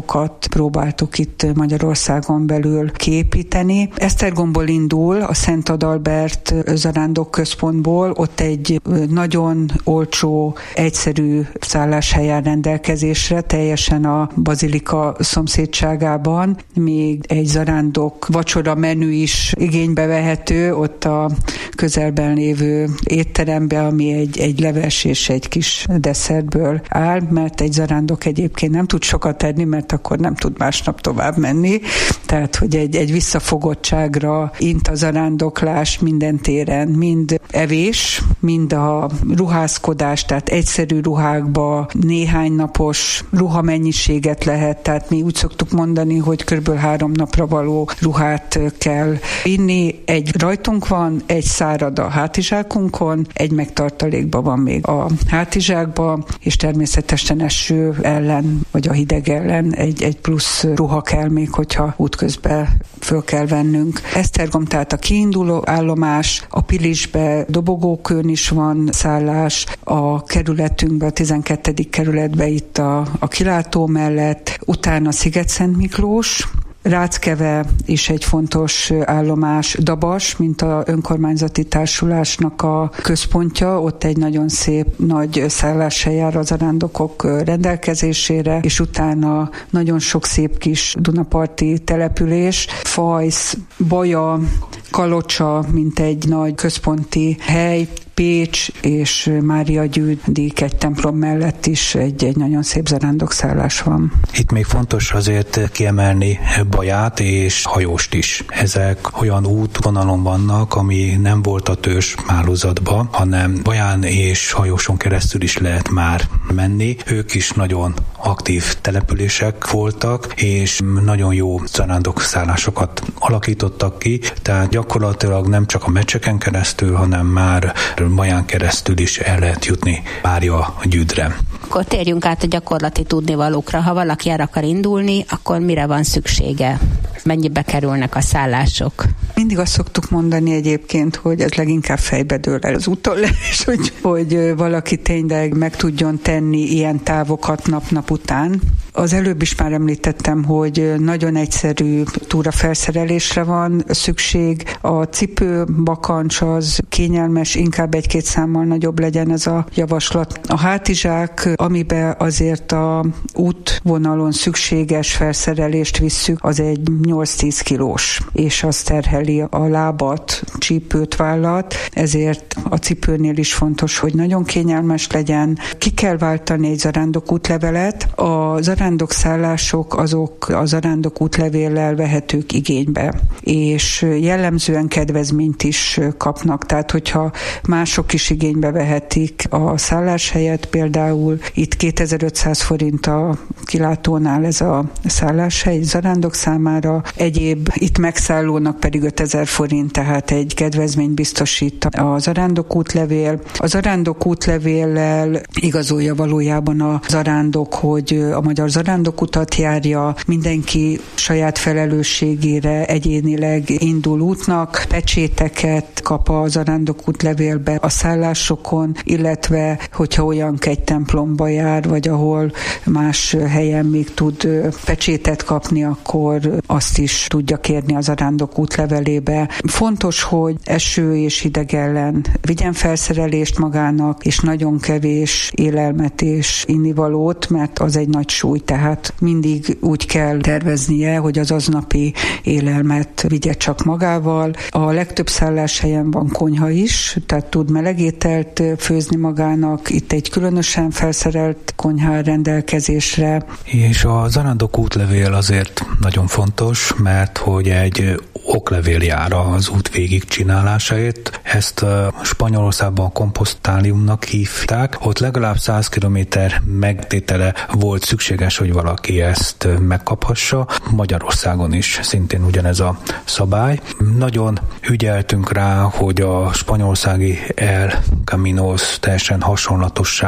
zarándokokat próbáltuk itt Magyarországon belül kiépíteni. Esztergomból indul a Szent Adalbert zarándok központból, ott egy nagyon olcsó, egyszerű szálláshely áll rendelkezésre, teljesen a bazilika szomszédságában. Még egy zarándok vacsora menü is igénybe vehető, ott a közelben lévő étterembe, ami egy, egy leves és egy kis desszertből áll, mert egy zarándok egyébként nem tud sokat enni, mert akkor nem tud másnap tovább menni. Tehát, hogy egy, egy visszafogottságra int a zarándoklás minden téren, mind evés, mind a ruházkodás, tehát egyszerű ruhákba néhány napos ruhamennyiséget lehet, tehát mi úgy szoktuk mondani, hogy körülbelül három napra való ruhát kell vinni. Egy rajtunk van, egy szárad a hátizsákunkon, egy megtartalékban van még a hátizsákban, és természetesen eső ellen, vagy a hideg ellen egy, egy plusz ruha kell még, hogyha útközben föl kell vennünk. Esztergom tehát a kiinduló állomás, a Pilisbe dobogókőn is van szállás, a kerületünkben, a tizenkettedik kerületben itt a, a kilátó mellett, utána Sziget-Szent Miklós, Ráckeve is egy fontos állomás, Dabas, mint a önkormányzati társulásnak a központja, ott egy nagyon szép nagy szálláshely jár az zarándokok rendelkezésére, és utána nagyon sok szép kis dunaparti település, Fajsz, Baja, Kalocsa, mint egy nagy központi hely, Pécs és Mária Győdik egy templom mellett is egy, egy nagyon szép zarándokszállás van. Itt még fontos azért kiemelni Baját és Hajóst is. Ezek olyan útvonalon vannak, ami nem volt a törzs hálózatban, hanem Baján és Hajóson keresztül is lehet már menni. Ők is nagyon aktív települések voltak, és nagyon jó zarándokszállásokat alakítottak ki, tehát gyakorlatilag nem csak a meccseken keresztül, hanem már Baján keresztül is el lehet jutni Mária Gyűdre. Akkor térjünk át a gyakorlati tudnivalókra. Ha valaki el akar indulni, akkor mire van szüksége? Mennyibe kerülnek a szállások? Mindig azt szoktuk mondani egyébként, hogy ez leginkább fejbe dől el az úton, és hogy, hogy valaki tényleg meg tudjon tenni ilyen távokat nap-nap után. Az előbb is már említettem, hogy nagyon egyszerű túrafelszerelésre van szükség. A cipő, bakancs az kényelmes, inkább egy-két számmal nagyobb legyen ez a javaslat. A hátizsák, amiben azért a útvonalon szükséges felszerelést visszük, az egy nyolc-tíz kilós, és az terheli a lábat, csípőt, vállat, ezért a cipőnél is fontos, hogy nagyon kényelmes legyen. Ki kell váltani egy zarándok útlevelet. A zarándokszállások azok a zarándok útlevéllel vehetők igénybe, és jellemzően kedvezményt is kapnak, tehát hogyha mások is igénybe vehetik a szálláshelyet, például itt kétezer-ötszáz forint a kilátónál ez a szálláshely zarándok számára, egyéb itt megszállónak pedig ötezer forint, tehát egy kedvezményt biztosít a zarándok útlevél. A zarándok útlevéllel igazolja valójában a zarándok, hogy a magyar zarándokutat járja, mindenki saját felelősségére egyénileg indul útnak, pecséteket kap a zarándok útlevélbe a szállásokon, illetve hogyha olyan egy templomba jár, vagy ahol más helyen még tud pecsétet kapni, akkor azt is tudja kérni a zarándok útlevelébe. Fontos, hogy eső és hideg ellen vigyen felszerelést magának, és nagyon kevés élelmet és innivalót, mert az egy nagy súly, tehát mindig úgy kell terveznie, hogy az aznapi élelmet vigye csak magával. A legtöbb szálláshelyen van konyha is, tehát tud melegételt főzni magának, itt egy különösen felszerelt konyha rendelkezésre. És a zarándok útlevél azért nagyon fontos, mert hogy egy oklevél jár az út végig csinálásáért. Ezt Spanyolországban komposztáliumnak hívták. Ott legalább száz kilométer megtétele volt szükséges, hogy valaki ezt megkaphassa. Magyarországon is szintén ugyanez a szabály. Nagyon ügyeltünk rá, hogy a spanyolországi El Caminos teljesen hasonlatossá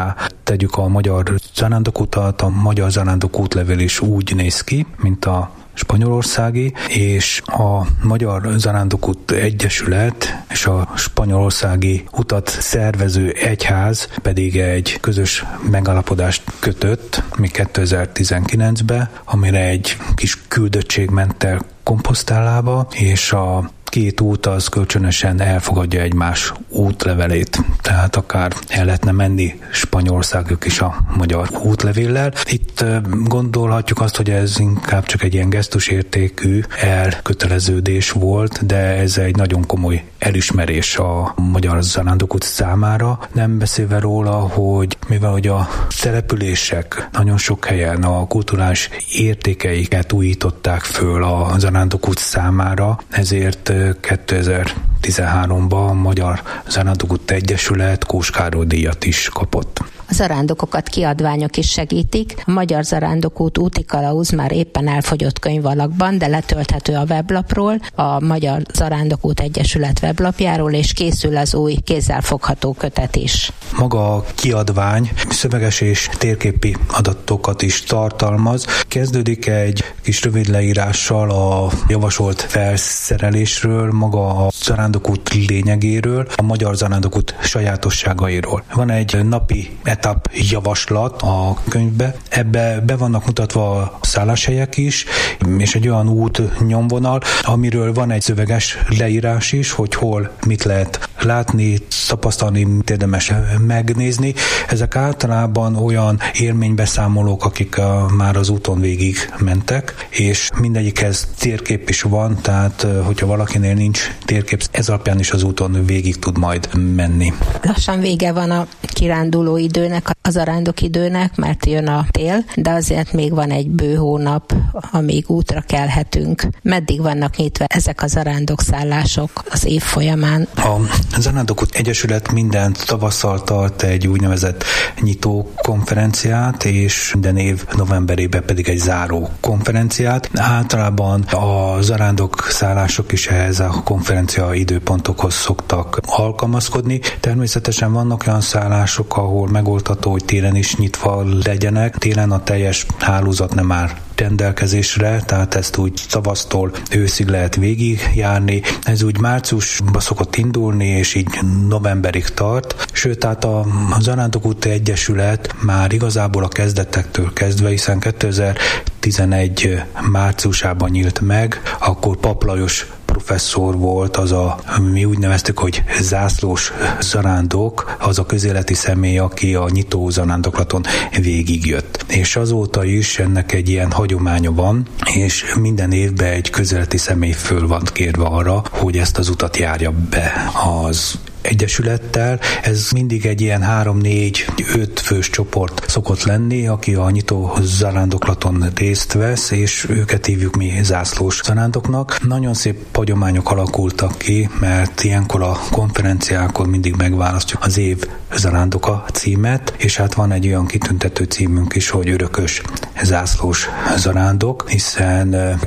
tegyük a magyar zarándokutat, a magyar zarándok útlevél is úgy néz ki, mint a spanyolországi, és a Magyar Zarándokút Egyesület és a spanyolországi utat szervező egyház pedig egy közös megállapodást kötött még kétezer-tizenkilencben, amire egy kis küldöttség ment el Komposztellába, és a két út az kölcsönösen elfogadja egymás útlevelét, tehát akár el lehetne menni Spanyolországok is a magyar útlevéllel. Itt gondolhatjuk azt, hogy ez inkább csak egy ilyen gesztusértékű elköteleződés volt, de ez egy nagyon komoly elismerés a Magyar Zarándokút számára, nem beszélve róla, hogy mivel hogy a települések nagyon sok helyen a kulturális értékeiket újították föl a Zarándokút számára, ezért kétezer-tizenháromban a Magyar Zarándokút Egyesület Kós Károly díjat is kapott. A zarándokokat kiadványok is segítik. A Magyar Zarándokút úti kalauz már éppen elfogyott könyvalakban, de letölthető a weblapról, a Magyar Zarándokút Egyesület weblapjáról, és készül az új kézzelfogható kötet is. Maga a kiadvány szöveges és térképi adatokat is tartalmaz. Kezdődik egy kis rövid leírással a javasolt felszerelésről, maga a zarándokút lényegéről, a Magyar Zarándokút sajátosságairól. Van egy napi etap javaslat a könyvbe. Ebbe be vannak mutatva a szálláshelyek is, és egy olyan út nyomvonal, amiről van egy szöveges leírás is, hogy hol mit lehet látni, tapasztalni, mit érdemes megnézni. Ezek általában olyan élménybeszámolók, akik a, már az úton végig mentek, és mindegyikhez térkép is van, tehát hogyha valakinél nincs térkép, ez alapján is az úton végig tud majd menni. Lassan vége van a kiránduló időnek, a zarándok időnek, mert jön a tél, de azért még van egy bő hónap, amíg útra kelhetünk. Meddig vannak nyitva ezek a zarándokszállások az év folyamán? A Zarándokút Egyesület minden tavasszal tart egy úgynevezett nyitó konferenciát, és minden év novemberében pedig egy záró konferenciát. Általában a zarándokszállások is ehhez a konferencia időpontokhoz szoktak alkalmazkodni. Természetesen vannak olyan szállások, ahol megoldható, hogy télen is nyitva legyenek. Télen a teljes hálózat nem áll rendelkezésre, tehát ezt úgy tavasztól őszig lehet végigjárni. Ez úgy márciusban szokott indulni, és így novemberig tart. Sőt, tehát a Zarándokút Egyesület már igazából a kezdetektől kezdve, hiszen kétezer-tizenegy márciusában nyílt meg, akkor Pap Lajos professzor volt az a, mi úgy neveztük, hogy zászlós zarándok, az a közéleti személy, aki a nyitó zarándoklaton végigjött. És azóta is ennek egy ilyen hagyománya van, és minden évben egy közéleti személy föl van kérve arra, hogy ezt az utat járja be az egyesülettel. Ez mindig egy ilyen három, négy, öt fős csoport szokott lenni, aki a nyitó zarándoklaton részt vesz, és őket hívjuk mi zászlós zarándoknak. Nagyon szép hagyományok alakultak ki, mert ilyenkor a konferenciákon mindig megválasztjuk az év zarándoka címet, és hát van egy olyan kitüntető címünk is, hogy örökös zászlós zarándok, hiszen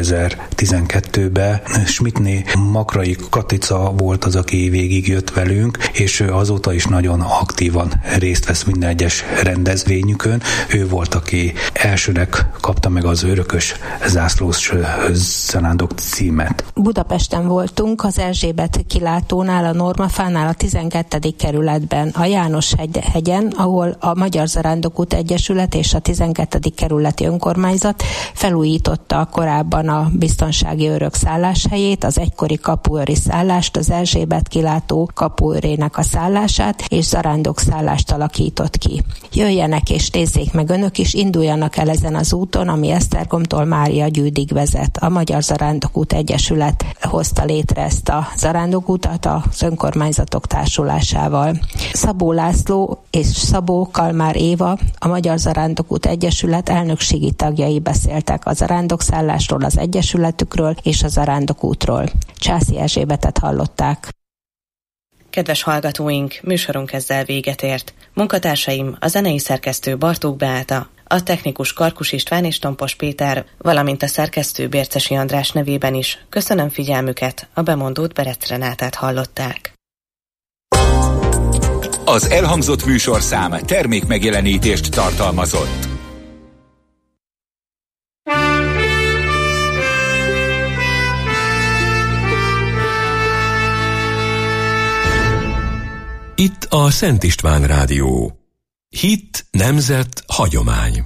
kétezer-tizenkettőben Schmidtné Makrai Katica volt az, aki végig jött velünk, és ő azóta is nagyon aktívan részt vesz minden egyes rendezvényükön. Ő volt, aki elsőnek kapta meg az örökös zászlós zarándok címet. Budapesten voltunk, az Erzsébet kilátónál, a Normafánál, a tizenkettedik kerületben, a János hegyen, ahol a Magyar Zarándokút Egyesület és a tizenkettedik kerületi önkormányzat felújította korábban a biztonsági őrök szálláshelyét, az egykori kapuőri szállást, az Erzsébet kilátó kapuőrének a szállását, és zarándok-szállást alakított ki. Jöjjenek és nézzék meg önök is, induljanak el ezen az úton, ami Esztergomtól Mária Gyűdig vezet. A Magyar Zarándokút Egyesület hozta létre ezt a zarándokutat az önkormányzatok társulásával. Szabó László és Szabó Kalmár Éva, a Magyar Zarándokút Egyesület elnökségi tagjai beszéltek a zarándokszállásról, az egyesületükről és a zarándokútról. Császi Erzsébetet hallották. Kedves hallgatóink, műsorunk ezzel véget ért. Munkatársaim, a zenei szerkesztő Bartók Beáta, a technikus Karkus István és Tompos Péter, valamint a szerkesztő Bércesi András nevében is köszönöm figyelmüket, a bemondót Berec Renátát hallották. Az elhangzott műsorszám termék megjelenítést tartalmazott. Itt a Szent István Rádió. Hit, nemzet, hagyomány.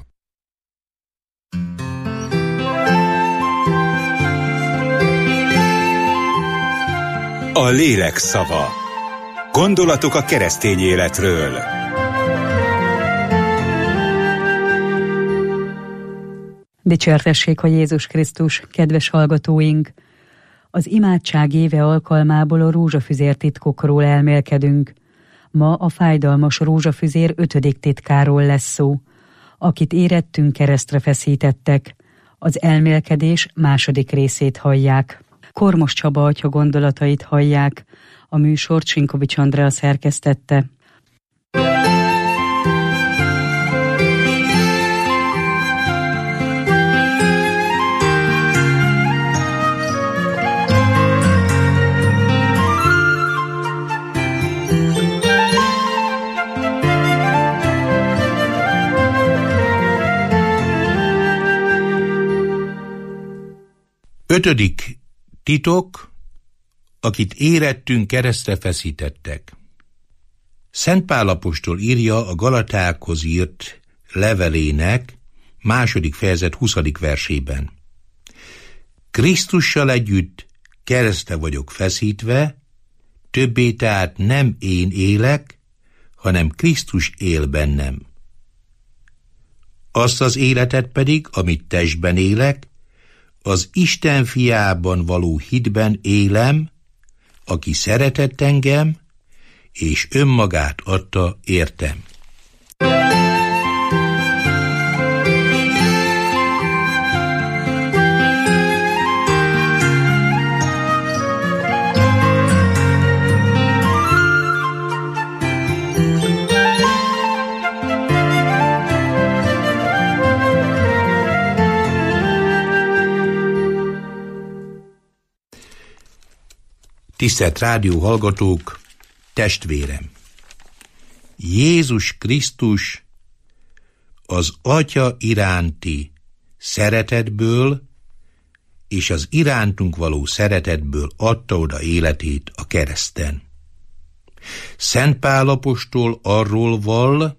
A lélek szava. Gondolatok a keresztény életről. Dicsértessék a Jézus Krisztus, kedves hallgatóink! Az imádság éve alkalmából a rózsafüzér titkokról elmélkedünk. Ma a fájdalmas rózsafüzér ötödik titkáról lesz szó, akit érettünk keresztre feszítettek. Az elmélkedés második részét hallják. Kormos Csaba atya gondolatait hallják. A műsort Sinkovics Andrea szerkesztette. Ötödik titok, akit érettünk keresztre feszítettek. Szent Pál apostol írja a Galatákhoz írt levelének második fejezet huszadik versében. Krisztussal együtt keresztre vagyok feszítve, többé tehát nem én élek, hanem Krisztus él bennem. Azt az életet pedig, amit testben élek, az Isten fiában való hitben élem, aki szeretett engem, és önmagát adta értem. Tisztelt rádió hallgatók, testvérem! Jézus Krisztus az Atya iránti szeretetből és az irántunk való szeretetből adta oda életét a kereszten. Szent Pál apostol arról vall,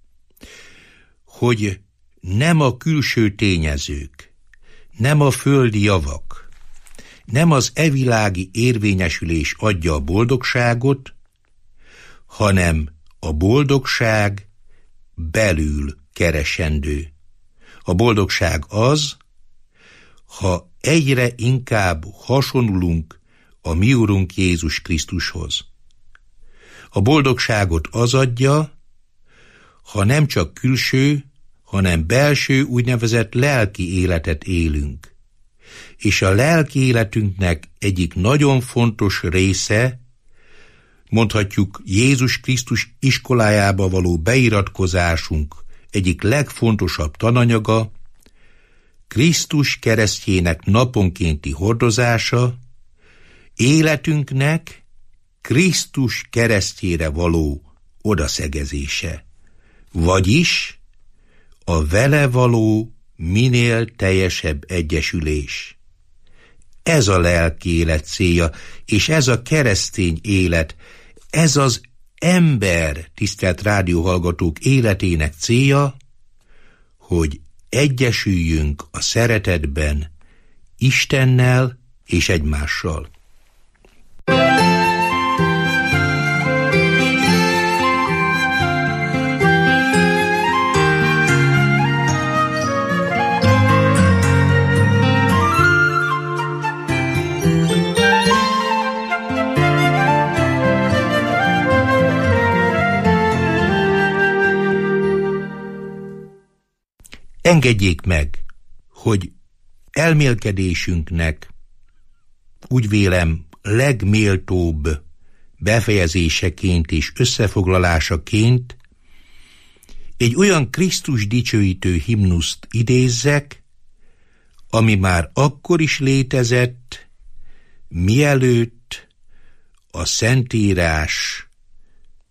hogy nem a külső tényezők, nem a földi javak, nem az evilági érvényesülés adja a boldogságot, hanem a boldogság belül keresendő. A boldogság az, ha egyre inkább hasonlunk a mi Urunk Jézus Krisztushoz. A boldogságot az adja, ha nem csak külső, hanem belső úgynevezett lelki életet élünk. És a lelki életünknek egyik nagyon fontos része, mondhatjuk Jézus Krisztus iskolájába való beiratkozásunk egyik legfontosabb tananyaga, Krisztus keresztjének naponkénti hordozása, életünknek Krisztus keresztjére való odaszegezése, vagyis a vele való minél teljesebb egyesülés. Ez a lelki élet célja, és ez a keresztény élet, ez az ember, tisztelt rádióhallgatók, életének célja, hogy egyesüljünk a szeretetben Istennel és egymással. Engedjék meg, hogy elmélkedésünknek úgy vélem legméltóbb befejezéseként és összefoglalásaként egy olyan Krisztus dicsőítő himnuszt idézzek, ami már akkor is létezett, mielőtt a Szentírás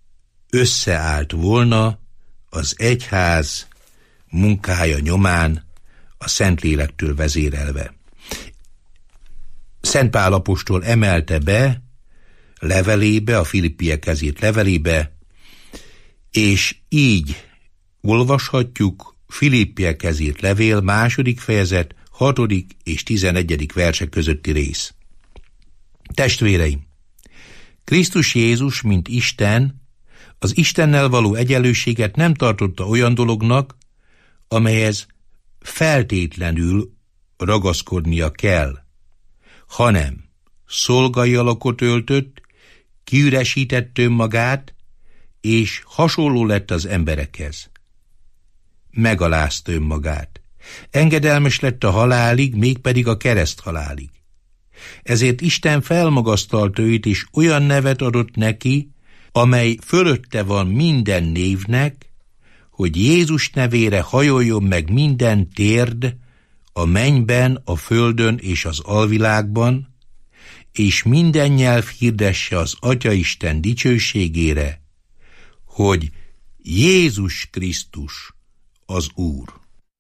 összeállt volna az egyház munkája nyomán, a Szentlélektől vezérelve. Szent Pál apostol emelte be levelébe, a Filippiekhez írt levelébe, és így olvashatjuk Filippiekhez írt levél második fejezet, hatodik és tizenegyedik versek közötti rész. Testvéreim, Krisztus Jézus, mint Isten, az Istennel való egyenlőséget nem tartotta olyan dolognak, amelyhez feltétlenül ragaszkodnia kell, hanem szolgai alakot öltött, kiüresített önmagát, és hasonló lett az emberekhez. Megalázta önmagát. Engedelmes lett a halálig, mégpedig a kereszt halálig. Ezért Isten felmagasztalta őt, és olyan nevet adott neki, amely fölötte van minden névnek, hogy Jézus nevére hajoljon meg minden térd a mennyben, a földön és az alvilágban, és minden nyelv hirdesse az Atyaisten dicsőségére, hogy Jézus Krisztus az Úr.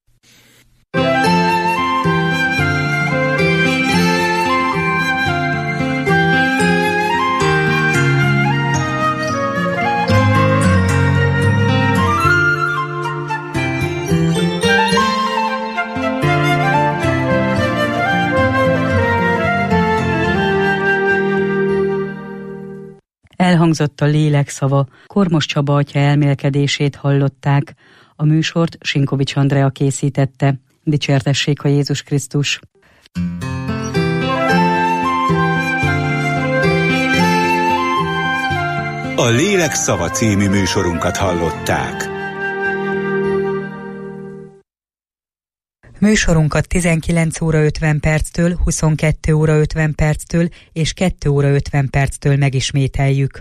Elhangzott a lélek szava, Kormos Csaba atya elmélkedését hallották. A műsort Sinkovics Andrea készítette. Dicsértessék a Jézus Krisztus! A Lélek szava című műsorunkat hallották. Műsorunkat tizenkilenc óra ötven perctől, huszonkettő óra ötven perctől és kettő óra ötven perctől megismételjük.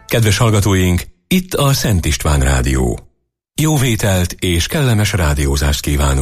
Kedves hallgatóink, itt a Szent István Rádió. Jó vételt és kellemes rádiózást kívánunk!